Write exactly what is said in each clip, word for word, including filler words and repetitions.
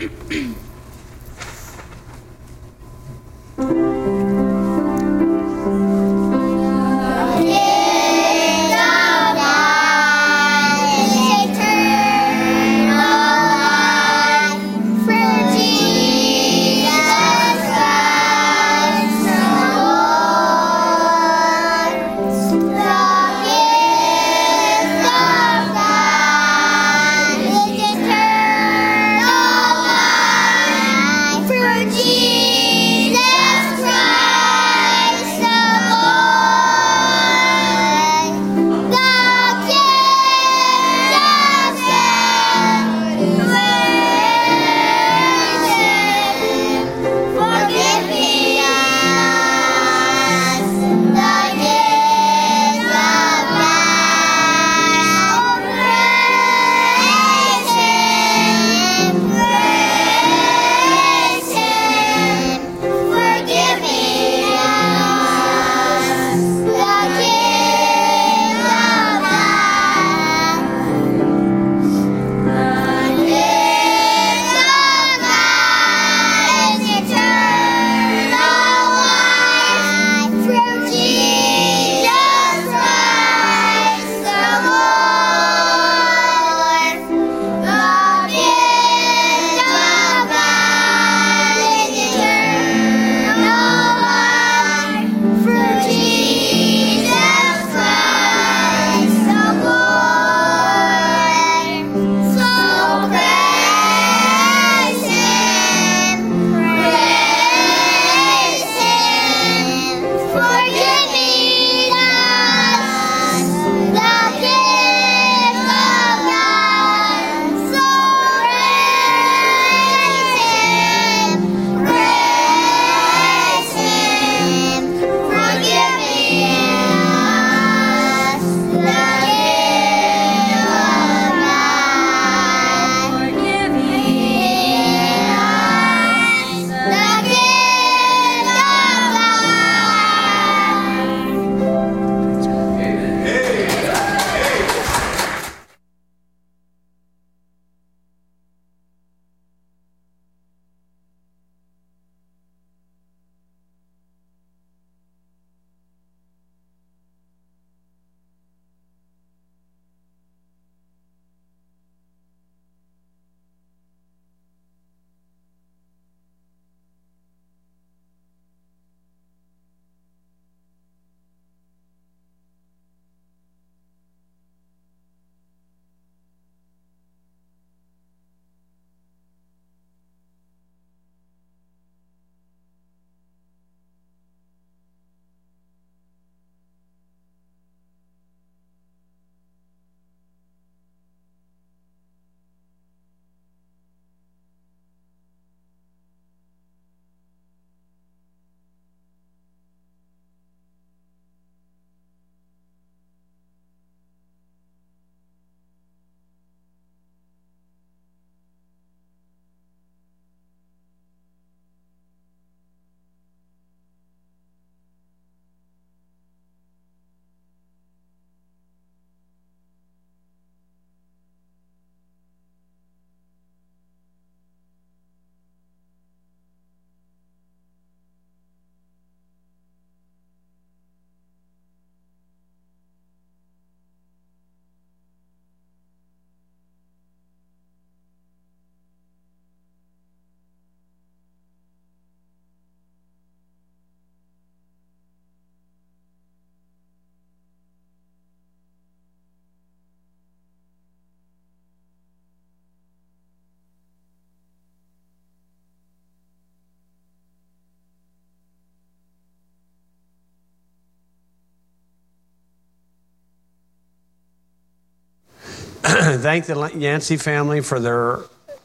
Thank the Yancey family for their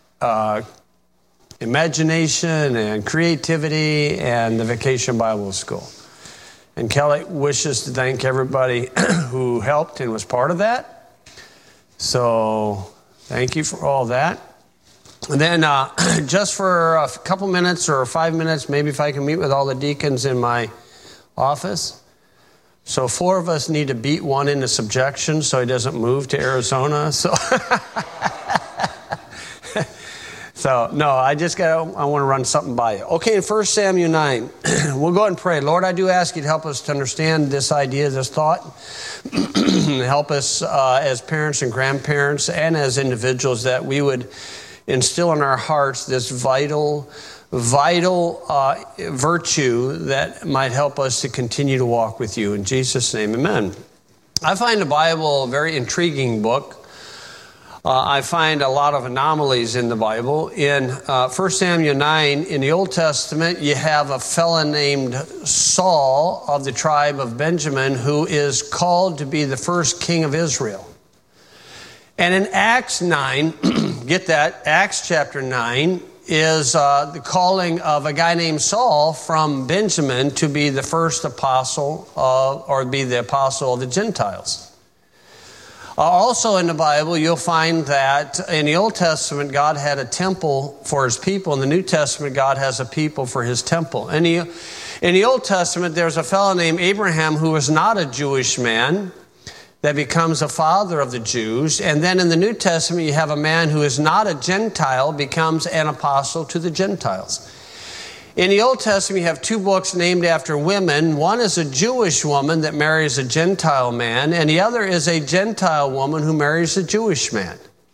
uh, imagination and creativity and the Vacation Bible School. And Kelly wishes to thank everybody who helped and was part of that. So thank you for all that. And then uh, just for a couple minutes or five minutes, maybe if I can meet with all the deacons in my office. So four of us need to beat one into subjection so he doesn't move to Arizona. So, So, no, I just got, I want to run something by you. Okay, in First Samuel nine, we'll go ahead and pray. Lord, I do ask you to help us to understand this idea, this thought. Help us uh, as parents and grandparents and as individuals that we would instill in our hearts this vital, vital uh, virtue that might help us to continue to walk with you. In Jesus' name, amen. I find the Bible a very intriguing book. Uh, I find a lot of anomalies in the Bible. In uh, First Samuel nine, in the Old Testament, you have a fellow named Saul of the tribe of Benjamin who is called to be the first king of Israel. And in Acts nine, get that, Acts chapter nine, is uh, the calling of a guy named Saul from Benjamin to be the first apostle of, or be the apostle of the Gentiles. Uh, also in the Bible, you'll find that in the Old Testament, God had a temple for his people. In the New Testament, God has a people for his temple. In the, in the Old Testament, there's a fellow named Abraham who was not a Jewish man that becomes a father of the Jews. And then in the New Testament, you have a man who is not a Gentile, becomes an apostle to the Gentiles. In the Old Testament, you have two books named after women. One is a Jewish woman that marries a Gentile man, and the other is a Gentile woman who marries a Jewish man.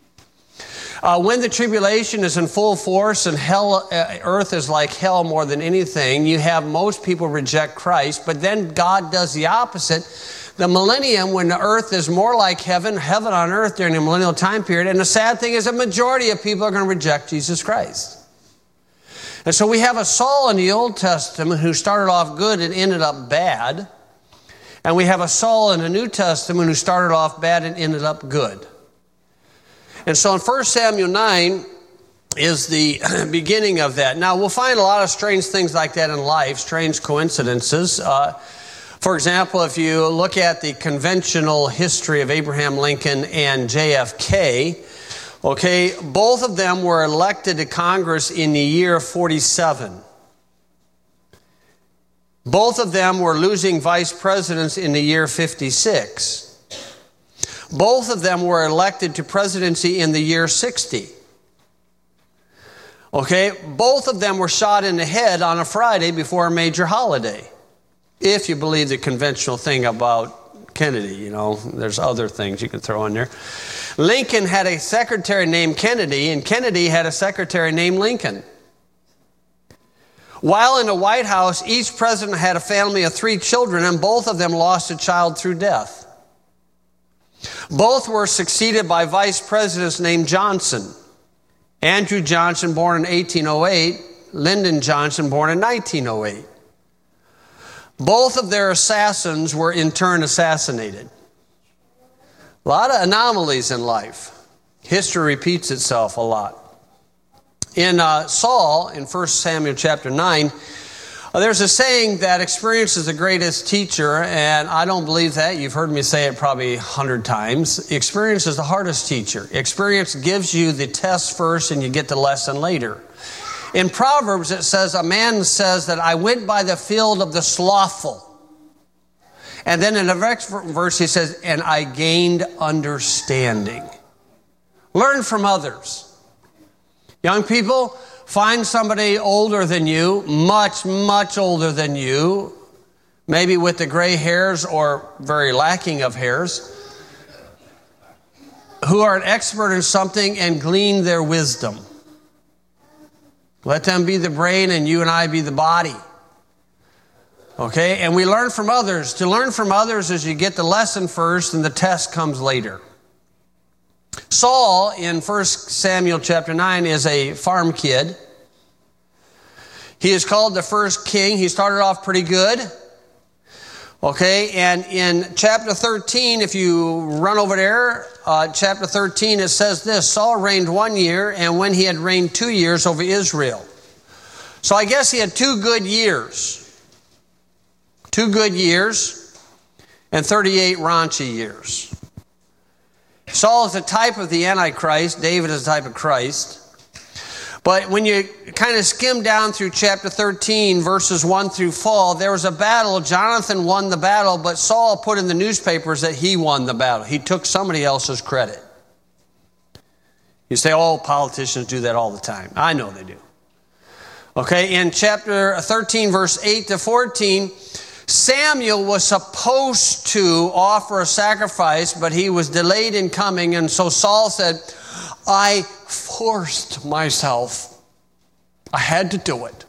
Uh, when the tribulation is in full force and hell, uh, earth is like hell more than anything, you have most people reject Christ, but then God does the opposite. The millennium, when the earth is more like heaven, heaven on earth during the millennial time period, and the sad thing is a majority of people are going to reject Jesus Christ. And so we have a Saul in the Old Testament who started off good and ended up bad. And we have a Saul in the New Testament who started off bad and ended up good. And so in First Samuel nine is the beginning of that. Now, we'll find a lot of strange things like that in life, strange coincidences. Uh, for example, if you look at the conventional history of Abraham Lincoln and J F K, okay, both of them were elected to Congress in the year forty-seven. Both of them were losing vice presidents in the year fifty-six. Both of them were elected to presidency in the year sixty. Okay, both of them were shot in the head on a Friday before a major holiday. If you believe the conventional thing about Kennedy, you know, there's other things you can throw in there. Lincoln had a secretary named Kennedy, and Kennedy had a secretary named Lincoln. While in the White House, each president had a family of three children, and both of them lost a child through death. Both were succeeded by vice presidents named Johnson. Andrew Johnson, born in eighteen oh eight, Lyndon Johnson, born in nineteen oh eight. Both of their assassins were in turn assassinated. A lot of anomalies in life. History repeats itself a lot. In uh, Saul, in First Samuel chapter nine, uh, there's a saying that experience is the greatest teacher, and I don't believe that. You've heard me say it probably a hundred times. Experience is the hardest teacher. Experience gives you the test first, and you get the lesson later. In Proverbs, it says, a man says that I went by the field of the slothful. And then in the next verse, he says, and I gained understanding. Learn from others. Young people, find somebody older than you, much, much older than you, maybe with the gray hairs or very lacking of hairs, who are an expert in something, and glean their wisdom. Let them be the brain and you and I be the body. Okay, and we learn from others. To learn from others is you get the lesson first and the test comes later. Saul in First Samuel chapter nine is a farm kid. He is called the first king. He started off pretty good. Okay, and in chapter thirteen, if you run over there, uh, chapter thirteen, it says this: Saul reigned one year, and when he had reigned two years over Israel. So I guess he had two good years. Two good years and thirty-eight raunchy years. Saul is a type of the Antichrist. David is a type of Christ. But when you kind of skim down through chapter thirteen, verses one through four, there was a battle. Jonathan won the battle, but Saul put in the newspapers that he won the battle. He took somebody else's credit. You say, oh, politicians do that all the time. I know they do. Okay, in chapter thirteen, verse eight to fourteen, Samuel was supposed to offer a sacrifice, but he was delayed in coming, and so Saul said, I forced myself. I had to do it.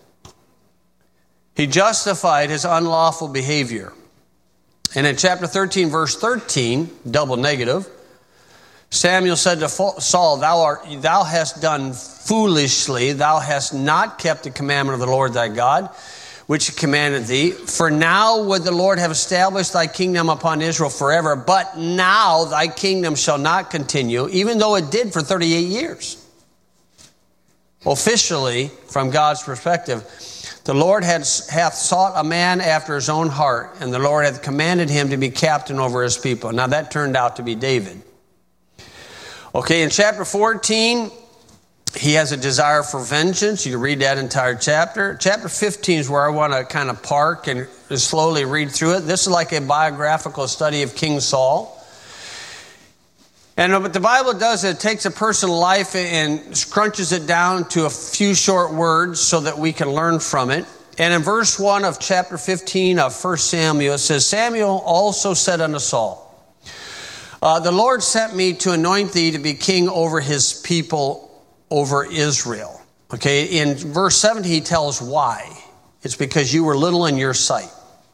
He justified his unlawful behavior. And in chapter thirteen, verse thirteen, double negative, Samuel said to Saul, thou, art, thou hast done foolishly. Thou hast not kept the commandment of the Lord thy God, which he commanded thee. For now would the Lord have established thy kingdom upon Israel forever. But now thy kingdom shall not continue, even though it did for thirty-eight years. Officially, from God's perspective, the Lord had, hath sought a man after his own heart, and the Lord hath commanded him to be captain over his people. Now that turned out to be David. Okay, in chapter fourteen, he has a desire for vengeance. You can read that entire chapter. Chapter fifteen is where I want to kind of park and slowly read through it. This is like a biographical study of King Saul. And what the Bible does is it takes a person's life and scrunches it down to a few short words so that we can learn from it. And in verse one of chapter fifteen of First Samuel, it says, Samuel also said unto Saul, uh, the Lord sent me to anoint thee to be king over his people, over Israel. Okay, in verse seventy, he tells why. It's because you were little in your sight.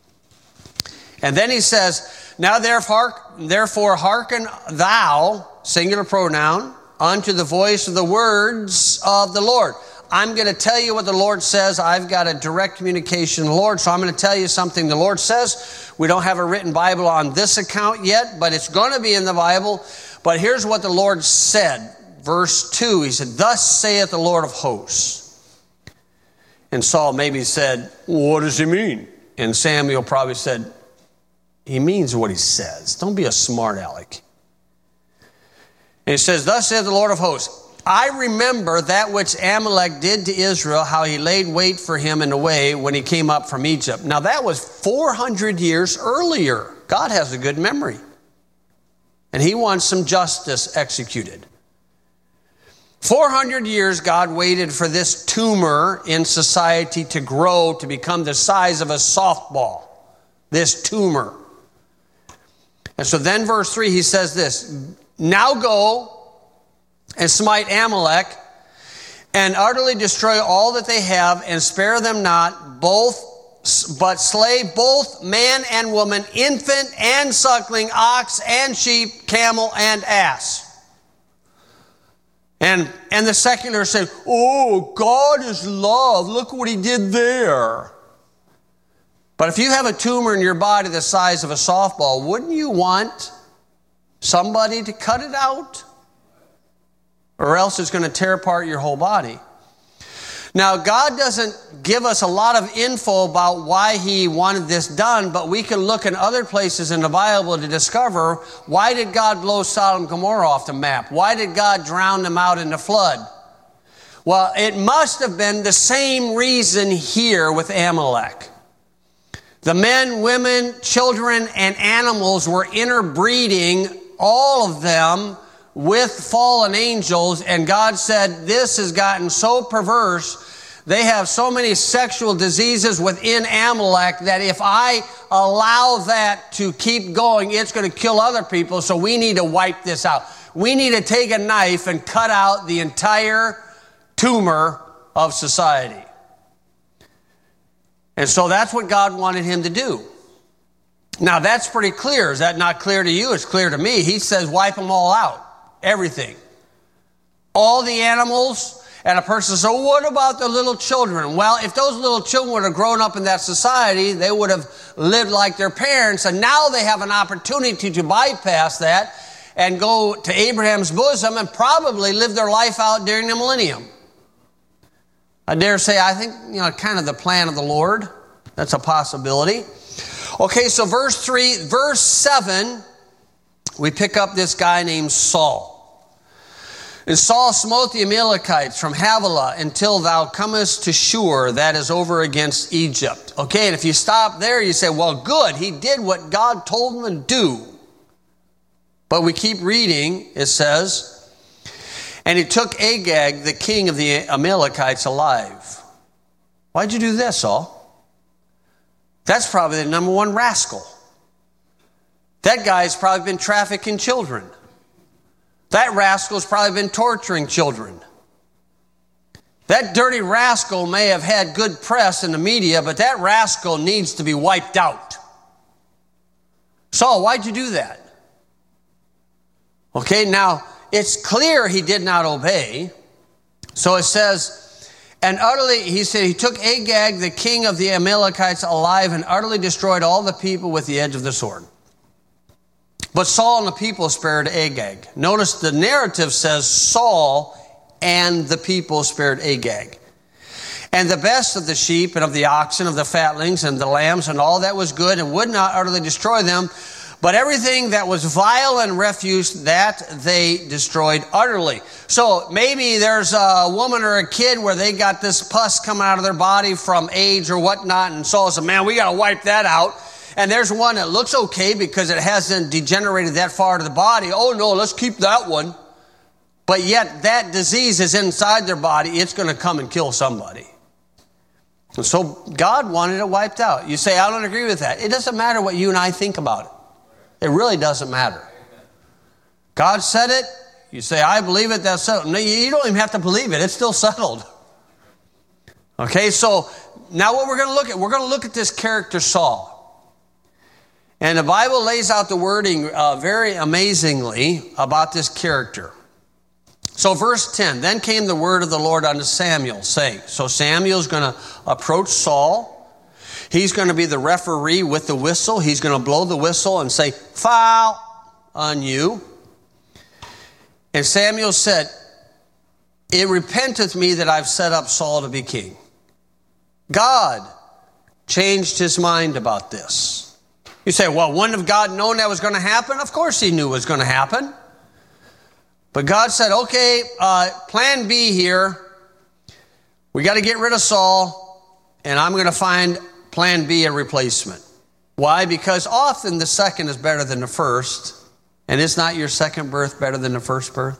And then he says, now therefore, therefore hearken thou, singular pronoun, unto the voice of the words of the Lord. I'm going to tell you what the Lord says. I've got a direct communication with the Lord, so I'm going to tell you something the Lord says. We don't have a written Bible on this account yet, but it's going to be in the Bible. But here's what the Lord said. Verse two, he said, thus saith the Lord of hosts. And Saul maybe said, what does he mean? And Samuel probably said, he means what he says. Don't be a smart aleck. And he says, thus saith the Lord of hosts, I remember that which Amalek did to Israel, how he laid wait for him in the way when he came up from Egypt. Now that was four hundred years earlier. God has a good memory. And he wants some justice executed. four hundred years God waited for this tumor in society to grow to become the size of a softball. This tumor. And so then verse three, he says this, now go and smite Amalek and utterly destroy all that they have and spare them not, both, but slay both man and woman, infant and suckling, ox and sheep, camel and ass. And, and the secular say, oh, God is love. Look what he did there. But if you have a tumor in your body the size of a softball, wouldn't you want somebody to cut it out? Or else it's going to tear apart your whole body. Now, God doesn't give us a lot of info about why he wanted this done, but we can look in other places in the Bible to discover, why did God blow Sodom and Gomorrah off the map? Why did God drown them out in the flood? Well, it must have been the same reason here with Amalek. The men, women, children, and animals were interbreeding, all of them, with fallen angels, and God said, this has gotten so perverse, they have so many sexual diseases within Amalek that if I allow that to keep going, it's going to kill other people, so we need to wipe this out. We need to take a knife and cut out the entire tumor of society. And so that's what God wanted him to do. Now that's pretty clear. Is that not clear to you? It's clear to me. He says wipe them all out. Everything. All the animals. And a person says, so what about the little children? Well, if those little children would have grown up in that society, they would have lived like their parents. And now they have an opportunity to bypass that and go to Abraham's bosom and probably live their life out during the millennium. I dare say, I think, you know, kind of the plan of the Lord. That's a possibility. Okay, so verse three, verse seven, we pick up this guy named Saul. And Saul smote the Amalekites from Havilah until thou comest to Shur, that is over against Egypt. Okay, and if you stop there, you say, well, good, he did what God told him to do. But we keep reading, it says, And he took Agag, the king of the Amalekites, alive. Why'd you do this, Saul? That's probably the number one rascal. That guy's probably been trafficking children. That rascal's probably been torturing children. That dirty rascal may have had good press in the media, but that rascal needs to be wiped out. Saul, why'd you do that? Okay, now, it's clear he did not obey. So it says, and utterly, he said, he took Agag, the king of the Amalekites, alive and utterly destroyed all the people with the edge of the sword. But Saul and the people spared Agag. Notice the narrative says Saul and the people spared Agag. And the best of the sheep and of the oxen, of the fatlings and the lambs and all that was good, and would not utterly destroy them. But everything that was vile and refuse, that they destroyed utterly. So maybe there's a woman or a kid where they got this pus coming out of their body from age or whatnot. And Saul said, man, we got to wipe that out. And there's one that looks okay because it hasn't degenerated that far to the body. Oh no, let's keep that one. But yet that disease is inside their body. It's going to come and kill somebody. And so God wanted it wiped out. You say, I don't agree with that. It doesn't matter what you and I think about it. It really doesn't matter. God said it. You say, I believe it. That's settled. No, you don't even have to believe it. It's still settled. Okay, so now what we're going to look at, we're going to look at this character Saul. And the Bible lays out the wording uh, very amazingly about this character. So verse ten, then came the word of the Lord unto Samuel, saying, so Samuel's going to approach Saul. He's going to be the referee with the whistle. He's going to blow the whistle and say, foul on you. And Samuel said, it repenteth me that I've set up Saul to be king. God changed his mind about this. You say, well, wouldn't have God known that was going to happen? Of course he knew it was going to happen. But God said, okay, uh, plan B here. We got to get rid of Saul, and I'm going to find plan B, a replacement. Why? Because often the second is better than the first. And is not your second birth better than the first birth?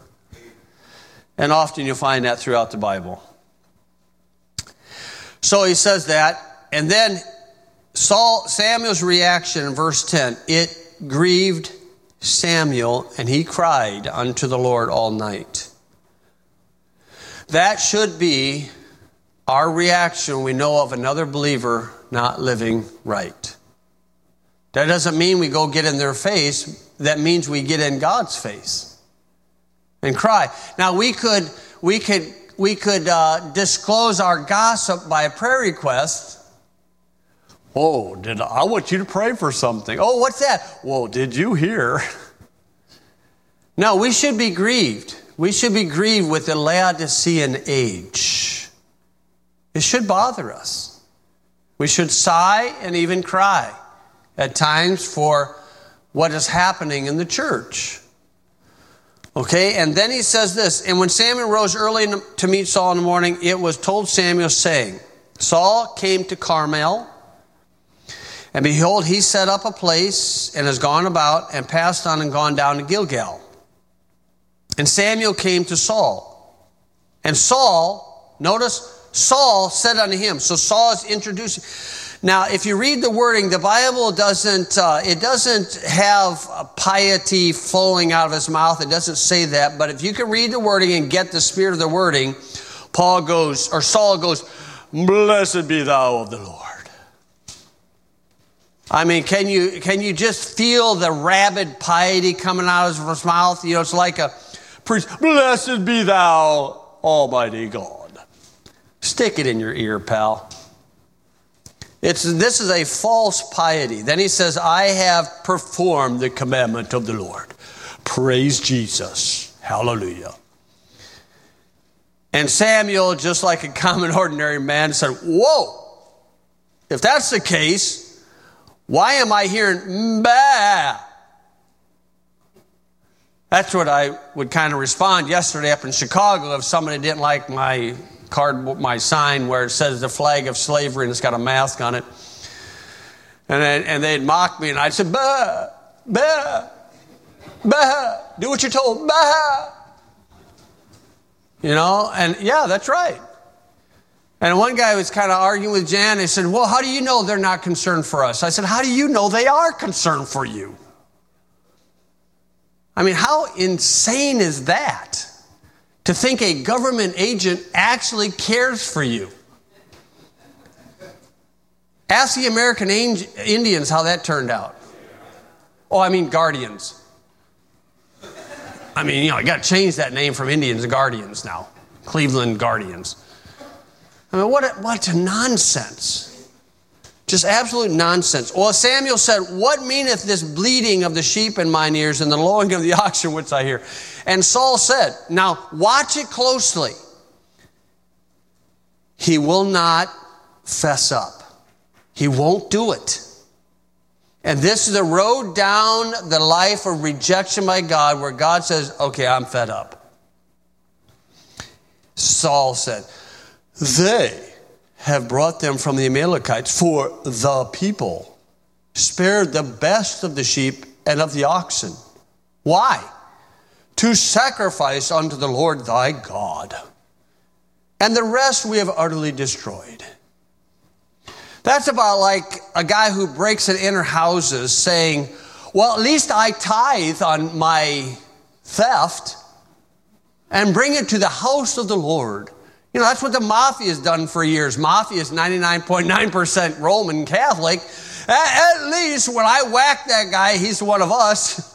And often you'll find that throughout the Bible. So he says that. And then Saul, Samuel's reaction in verse ten, it grieved Samuel, and he cried unto the Lord all night. That should be our reaction when we know of another believer not living right. That doesn't mean we go get in their face. That means we get in God's face and cry. Now we could we could we could uh, disclose our gossip by a prayer request. Oh, did I, I want you to pray for something? Oh, what's that? Well, did you hear? No, we should be grieved. We should be grieved with the Laodicean age. It should bother us. We should sigh and even cry at times for what is happening in the church. Okay, and then he says this, and when Samuel rose early to meet Saul in the morning, it was told Samuel, saying, Saul came to Carmel, and behold, he set up a place and has gone about and passed on and gone down to Gilgal. And Samuel came to Saul. And Saul, notice, Saul said unto him. So Saul is introducing. Now, if you read the wording, the Bible doesn't, uh, it doesn't have piety flowing out of his mouth. It doesn't say that. But if you can read the wording and get the spirit of the wording, Paul goes, or Saul goes, blessed be thou of the Lord. I mean, can you, can you just feel the rabid piety coming out of his mouth? You know, it's like a priest, blessed be thou, Almighty God. Stick it in your ear, pal. It's, this is a false piety. Then he says, I have performed the commandment of the Lord. Praise Jesus. Hallelujah. And Samuel, just like a common ordinary man, said, whoa, if that's the case, why am I hearing bah? That's what I would kind of respond yesterday up in Chicago if somebody didn't like my card, my sign where it says the flag of slavery and it's got a mask on it. And then, and they'd mock me and I'd say, bah, bah, bah, do what you're told, bah. You know, and yeah, that's right. And one guy was kind of arguing with Jan. He said, well, how do you know they're not concerned for us? I said, how do you know they are concerned for you? I mean, how insane is that? To think a government agent actually cares for you. Ask the American Indians how that turned out. Oh, I mean Guardians. I mean, you know, I got to change that name from Indians to Guardians now. Cleveland Guardians. I mean, what a, what a nonsense. Just absolute nonsense. Well, Samuel said, what meaneth this bleating of the sheep in mine ears and the lowing of the oxen which I hear? And Saul said, now watch it closely. He will not fess up. He won't do it. And this is the road down the life of rejection by God, where God says, okay, I'm fed up. Saul said, they have brought them from the Amalekites, for the people spared the best of the sheep and of the oxen. Why? To sacrifice unto the Lord thy God. And the rest we have utterly destroyed. That's about like a guy who breaks and enters houses saying, well, at least I tithe on my theft and bring it to the house of the Lord. You know, that's what the mafia has done for years. Mafia is ninety-nine point nine percent Roman Catholic. At least when I whack that guy, he's one of us.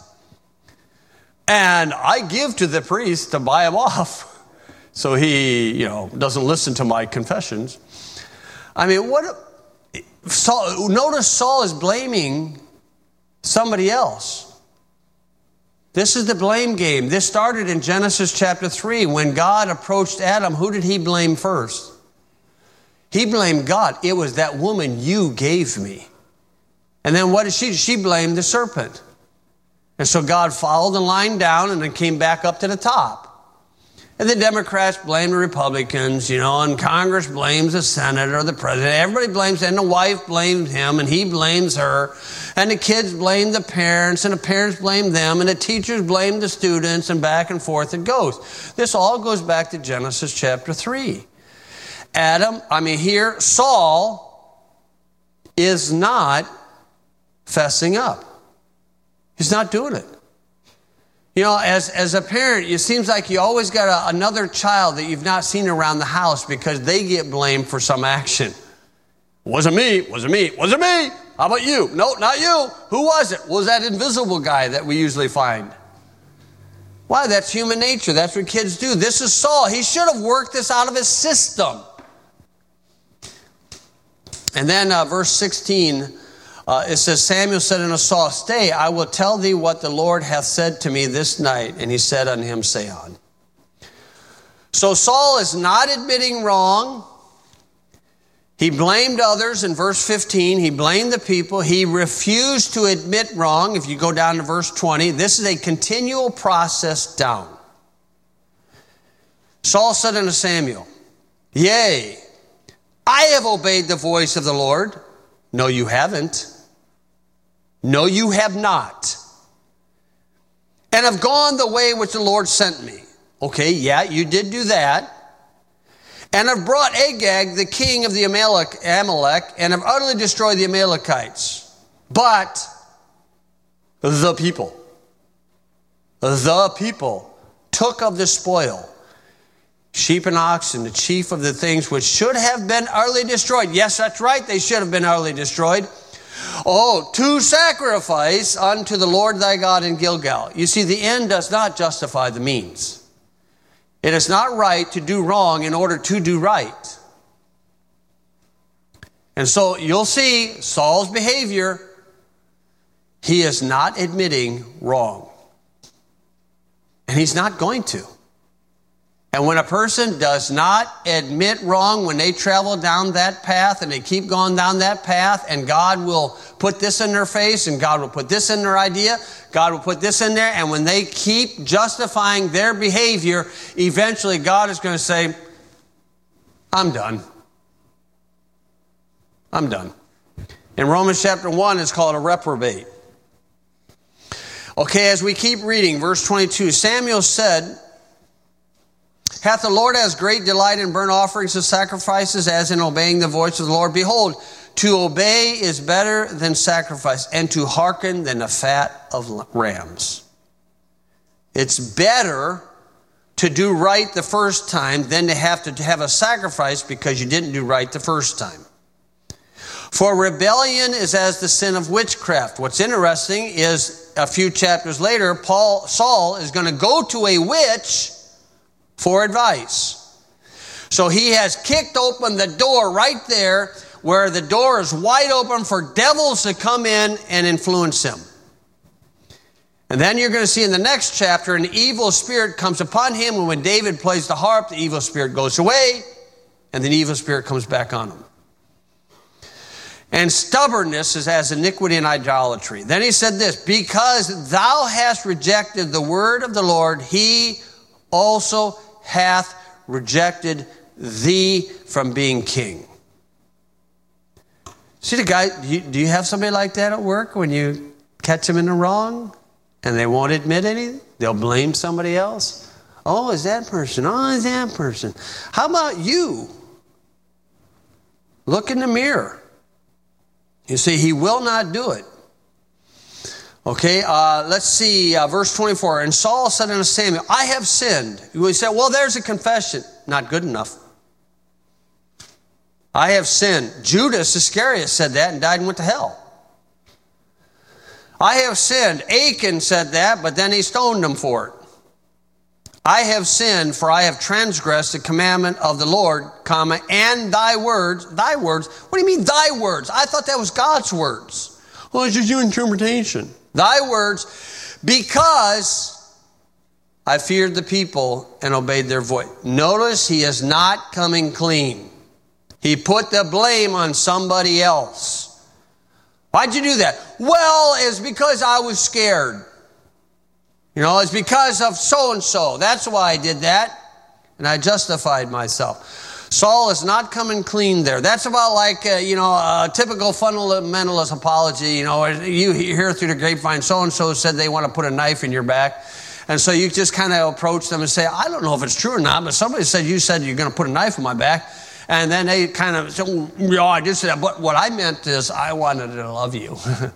And I give to the priest to buy him off. So he, you know, doesn't listen to my confessions. I mean, what... Saul, notice Saul is blaming somebody else. This is the blame game. This started in Genesis chapter three. When God approached Adam, who did he blame first? He blamed God. It was that woman you gave me. And then what did she do? She blamed the serpent. And so God followed the line down and then came back up to the top. And the Democrats blame the Republicans, you know, and Congress blames the Senate or the president. Everybody blames, and the wife blames him, and he blames her. And the kids blame the parents, and the parents blame them, and the teachers blame the students, and back and forth it goes. This all goes back to Genesis chapter three. Adam, I mean here, Saul is not fessing up. He's not doing it. You know, as, as a parent, it seems like you always got a, another child that you've not seen around the house because they get blamed for some action. Wasn't me, wasn't me, wasn't me. How about you? No, not you. Who was it? Was that invisible guy that we usually find? Why? That's human nature. That's what kids do. This is Saul. He should have worked this out of his system. And then uh, verse sixteen, Uh, it says, Samuel said unto Saul, stay, I will tell thee what the Lord hath said to me this night. And he said unto him, say on. So Saul is not admitting wrong. He blamed others in verse fifteen. He blamed the people. He refused to admit wrong. If you go down to verse twenty, this is a continual process down. Saul said unto Samuel, yea, I have obeyed the voice of the Lord. No, you haven't. No, you have not. And have gone the way which the Lord sent me. Okay, yeah, you did do that. And have brought Agag, the king of the Amalek, Amalek, and have utterly destroyed the Amalekites. But the people, the people took of the spoil, sheep and oxen, the chief of the things which should have been utterly destroyed. Yes, that's right, they should have been utterly destroyed. Oh, to sacrifice unto the Lord thy God in Gilgal. You see, the end does not justify the means. It is not right to do wrong in order to do right. And so you'll see Saul's behavior. He is not admitting wrong. And he's not going to. And when a person does not admit wrong, when they travel down that path and they keep going down that path, and God will put this in their face and God will put this in their idea, God will put this in there, and when they keep justifying their behavior, eventually God is going to say, I'm done. I'm done. In Romans chapter one, it's called a reprobate. Okay, as we keep reading, verse twenty-two, Samuel said, Hath the Lord as great delight in burnt offerings and sacrifices as in obeying the voice of the Lord? Behold, to obey is better than sacrifice, and to hearken than the fat of rams. It's better to do right the first time than to have to have a sacrifice because you didn't do right the first time. For rebellion is as the sin of witchcraft. What's interesting is a few chapters later, Paul Saul is going to go to a witch for advice. So he has kicked open the door right there where the door is wide open for devils to come in and influence him. And then you're going to see in the next chapter, an evil spirit comes upon him. And when David plays the harp, the evil spirit goes away, and the evil spirit comes back on him. And stubbornness is as iniquity and idolatry. Then he said this, because thou hast rejected the word of the Lord, he also hath rejected thee from being king. See the guy, do you, do you have somebody like that at work when you catch them in the wrong and they won't admit anything? They'll blame somebody else. Oh, is that person? Oh, is that person? How about you? Look in the mirror. You see, he will not do it. Okay, uh, let's see, uh, verse twenty-four. And Saul said unto Samuel, I have sinned. We said, well, there's a confession. Not good enough. I have sinned. Judas Iscariot said that and died and went to hell. I have sinned. Achan said that, but then he stoned him for it. I have sinned, for I have transgressed the commandment of the Lord, comma, and thy words. Thy words? What do you mean thy words? I thought that was God's words. Well, it's just your interpretation. Thy words, because I feared the people and obeyed their voice. Notice he is not coming clean. He put the blame on somebody else. Why'd you do that? Well, it's because I was scared. You know, it's because of so-and-so. That's why I did that. And I justified myself. Saul is not coming clean there. That's about like, uh, you know, a typical fundamentalist apology. You know, you hear through the grapevine, so-and-so said they want to put a knife in your back. And so you just kind of approach them and say, I don't know if it's true or not, but somebody said you said you're going to put a knife in my back. And then they kind of say, oh, yeah, I just said that. But what I meant is I wanted to love you.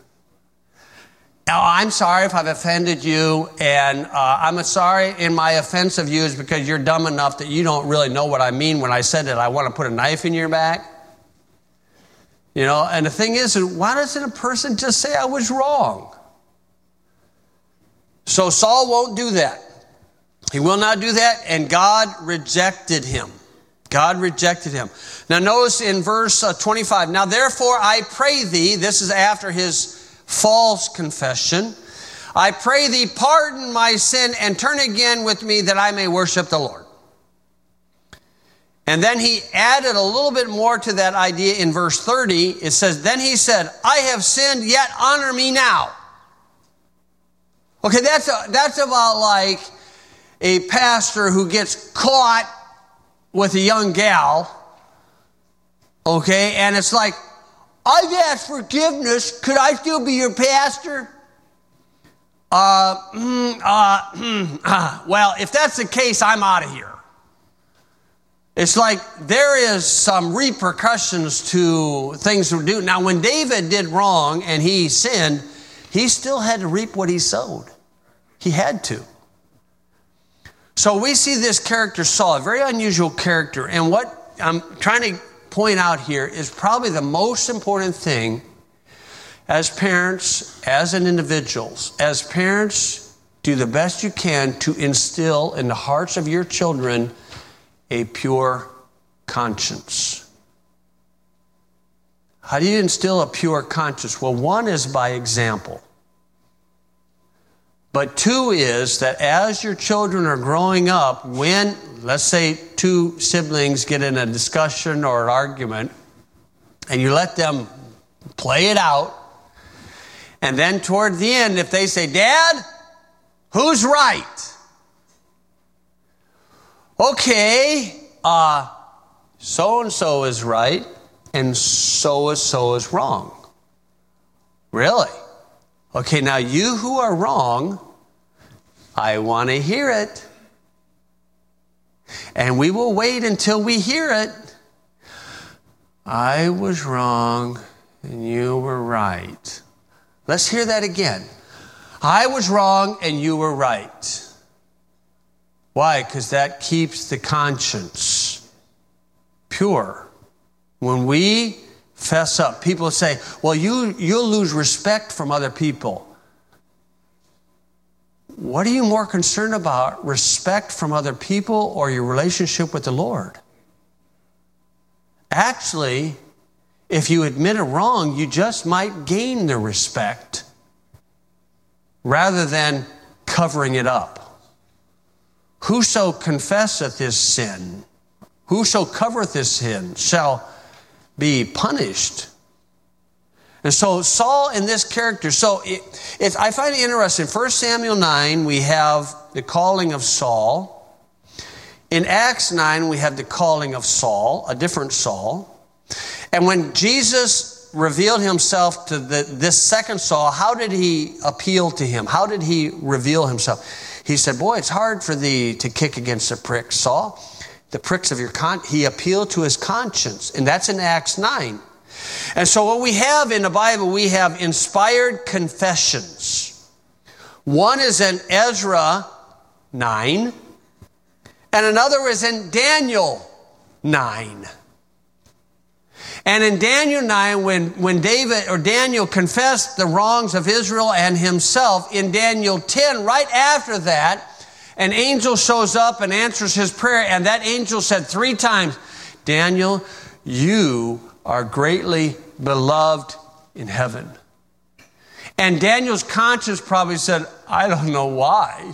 Now, I'm sorry if I've offended you, and uh, I'm sorry in my offense of you is because you're dumb enough that you don't really know what I mean when I said that I want to put a knife in your back. You know, and the thing is, why doesn't a person just say I was wrong? So Saul won't do that. He will not do that, and God rejected him. God rejected him. Now notice in verse uh, twenty-five, now therefore I pray thee, this is after his false confession, I pray thee pardon my sin and turn again with me that I may worship the Lord. And then he added a little bit more to that idea in verse thirty. It says, then he said, I have sinned, yet honor me now. Okay, that's, a, that's about like a pastor who gets caught with a young gal, okay, and it's like, I've asked forgiveness. Could I still be your pastor? Uh, mm, uh, mm, uh, well, if that's the case, I'm out of here. It's like there is some repercussions to things we do. Now, when David did wrong and he sinned, he still had to reap what he sowed. He had to. So we see this character, Saul, a very unusual character. And what I'm trying to point out here is probably the most important thing as parents, as an individuals. As parents, do the best you can to instill in the hearts of your children a pure conscience. How do you instill a pure conscience? Well, one is by example. But two is that as your children are growing up, when, let's say, two siblings get in a discussion or an argument, and you let them play it out, and then toward the end, if they say, Dad, who's right? Okay, uh, so-and-so is right, and so-and-so is wrong. Really? Okay, now you who are wrong, I want to hear it. And we will wait until we hear it. I was wrong and you were right. Let's hear that again. I was wrong and you were right. Why? Because that keeps the conscience pure. When we fess up, people say, well, you, you'll lose respect from other people. What are you more concerned about? Respect from other people or your relationship with the Lord? Actually, if you admit a wrong, you just might gain the respect rather than covering it up. Whoso confesseth his sin, whoso covereth his sin, shall be punished. And so Saul in this character, so it, it's, I find it interesting. First Samuel nine, we have the calling of Saul. In Acts nine, we have the calling of Saul, a different Saul. And when Jesus revealed himself to the, this second Saul, how did he appeal to him? How did he reveal himself? He said, boy, it's hard for thee to kick against the pricks, Saul. The pricks of your con. He appealed to his conscience. And that's in Acts nine. And so what we have in the Bible, we have inspired confessions. One is in Ezra nine, and another is in Daniel nine. And in Daniel nine, when, when David or Daniel confessed the wrongs of Israel and himself, in Daniel ten, right after that, an angel shows up and answers his prayer, and that angel said three times, Daniel, you are greatly beloved in heaven. And Daniel's conscience probably said, I don't know why.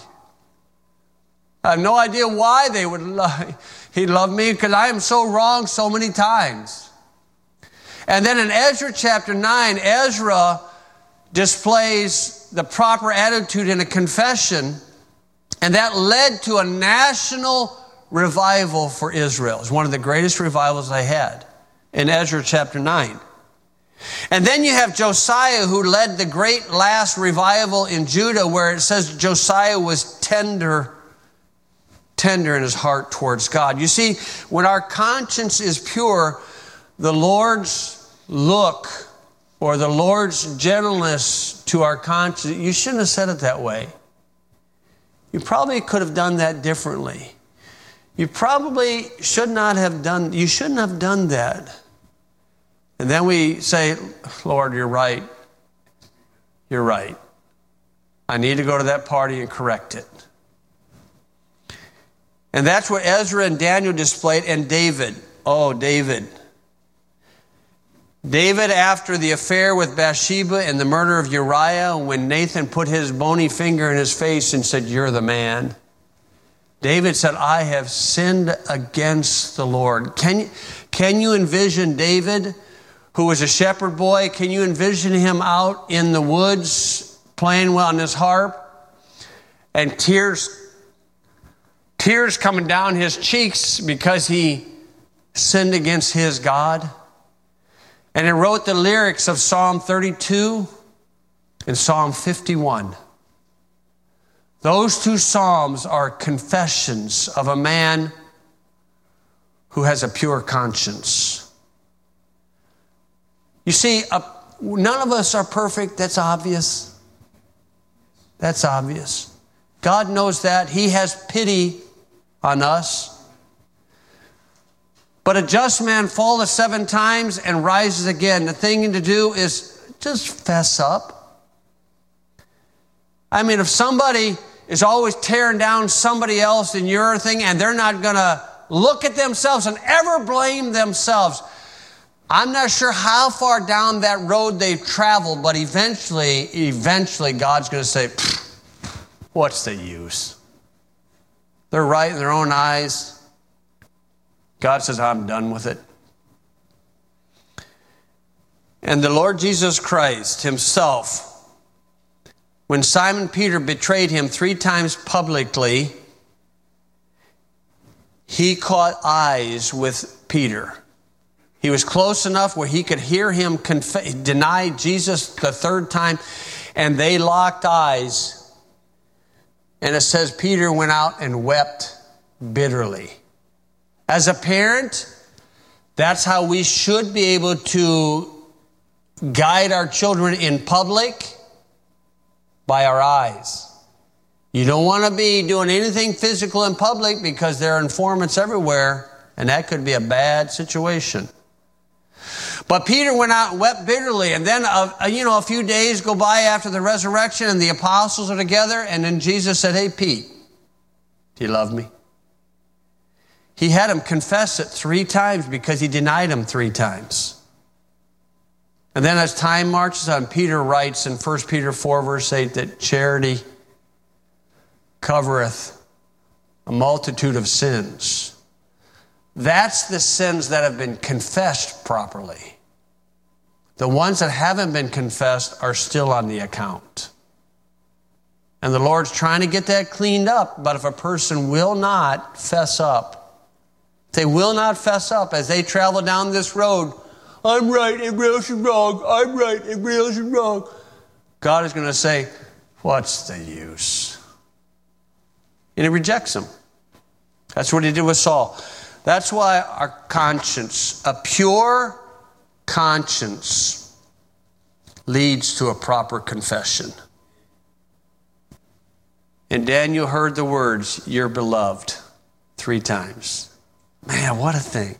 I have no idea why they would love, he loved me, because I am so wrong so many times. And then in Ezra chapter nine, Ezra displays the proper attitude in a confession, and that led to a national revival for Israel. It was one of the greatest revivals they had in Ezra chapter nine. And then you have Josiah, who led the great last revival in Judah, where it says Josiah was tender, tender in his heart towards God. You see, when our conscience is pure, the Lord's look or the Lord's gentleness to our conscience, you shouldn't have said it that way. You probably could have done that differently. You probably should not have done, you shouldn't have done that. And then we say, Lord, you're right. You're right. I need to go to that party and correct it. And that's what Ezra and Daniel displayed, and David. Oh, David. David, after the affair with Bathsheba and the murder of Uriah, when Nathan put his bony finger in his face and said, you're the man. David said, I have sinned against the Lord. Can you, can you envision David, who was a shepherd boy? Can you envision him out in the woods playing on his harp and tears, tears coming down his cheeks because he sinned against his God? And he wrote the lyrics of Psalm thirty-two and Psalm fifty-one. Those two psalms are confessions of a man who has a pure conscience. You see, uh, none of us are perfect. That's obvious. That's obvious. God knows that. He has pity on us. But a just man falleth seven times and rises again. The thing to do is just fess up. I mean, if somebody is always tearing down somebody else in your thing and they're not going to look at themselves and ever blame themselves, I'm not sure how far down that road they've traveled, but eventually, eventually God's going to say, what's the use? They're right in their own eyes. God says, I'm done with it. And the Lord Jesus Christ himself, when Simon Peter betrayed him three times publicly, he caught eyes with Peter. He was close enough where he could hear him conf- deny Jesus the third time, and they locked eyes. And it says Peter went out and wept bitterly. As a parent, that's how we should be able to guide our children in public, by our eyes. You don't want to be doing anything physical in public because there are informants everywhere, and that could be a bad situation. But Peter went out and wept bitterly, and then uh, you know a few days go by after the resurrection, and the apostles are together, and then Jesus said, "Hey, Pete, do you love me?" He had him confess it three times because he denied him three times. And then as time marches on, Peter writes in First Peter four, verse eight, that charity covereth a multitude of sins. That's the sins that have been confessed properly. The ones that haven't been confessed are still on the account. And the Lord's trying to get that cleaned up, but if a person will not fess up, they will not fess up as they travel down this road, I'm right, everybody else is wrong. I'm right, everybody else is wrong. God is going to say, what's the use? And he rejects them. That's what he did with Saul. That's why our conscience, a pure conscience, leads to a proper confession. And Daniel heard the words, "You're beloved," three times. Man, what a thing.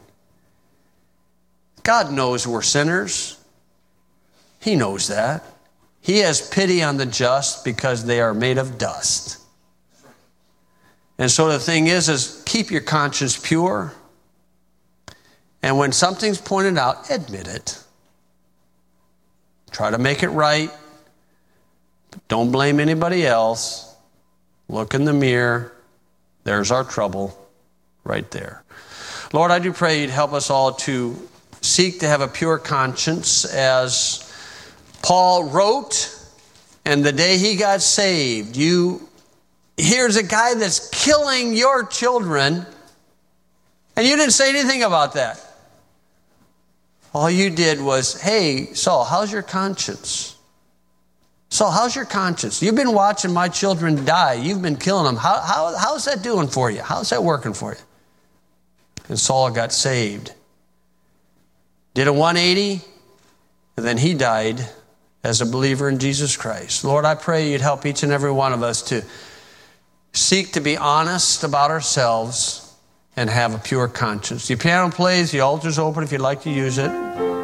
God knows we're sinners. He knows that. He has pity on the just because they are made of dust. And so the thing is, is keep your conscience pure. And when something's pointed out, admit it. Try to make it right. But don't blame anybody else. Look in the mirror. There's our trouble right there. Lord, I do pray you'd help us all to seek to have a pure conscience as Paul wrote, and the day he got saved, you, here's a guy that's killing your children, and you didn't say anything about that. All you did was, hey, Saul, how's your conscience? Saul, how's your conscience? You've been watching my children die. You've been killing them. How, how, how's that doing for you? How's that working for you? And Saul got saved. Did a one eighty, and then he died as a believer in Jesus Christ. Lord, I pray you'd help each and every one of us to seek to be honest about ourselves and have a pure conscience. The piano plays, the altar's open if you'd like to use it.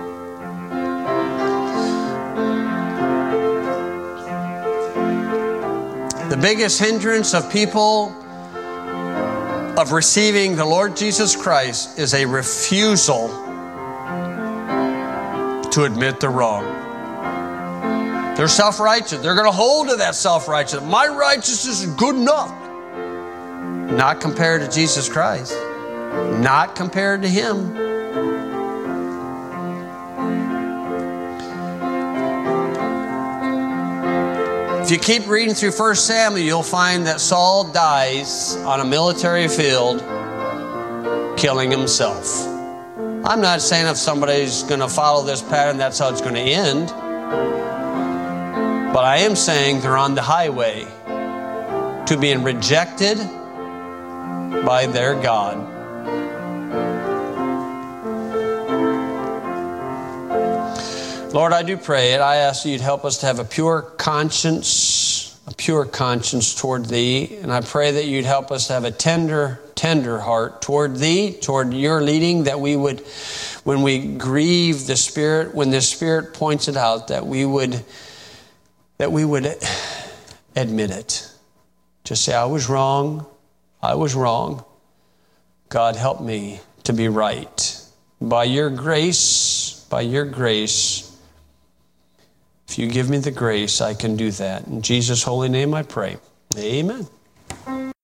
The biggest hindrance of people of receiving the Lord Jesus Christ is a refusal to admit they're wrong. They're self-righteous. They're going to hold to that self-righteousness. My righteousness is good enough. Not compared to Jesus Christ. Not compared to Him. If you keep reading through First Samuel, you'll find that Saul dies on a military field killing himself. I'm not saying if somebody's going to follow this pattern, that's how it's going to end. But I am saying they're on the highway to being rejected by their God. Lord, I do pray it. I ask you'd help us to have a pure conscience, a pure conscience toward Thee. And I pray that you'd help us to have a tender, tender heart toward Thee, toward your leading, that we would, when we grieve the Spirit, when the Spirit points it out, that we would, that we would admit it. Just say, I was wrong. I was wrong. God, help me to be right. By your grace, by your grace, if you give me the grace, I can do that. In Jesus' holy name I pray. Amen.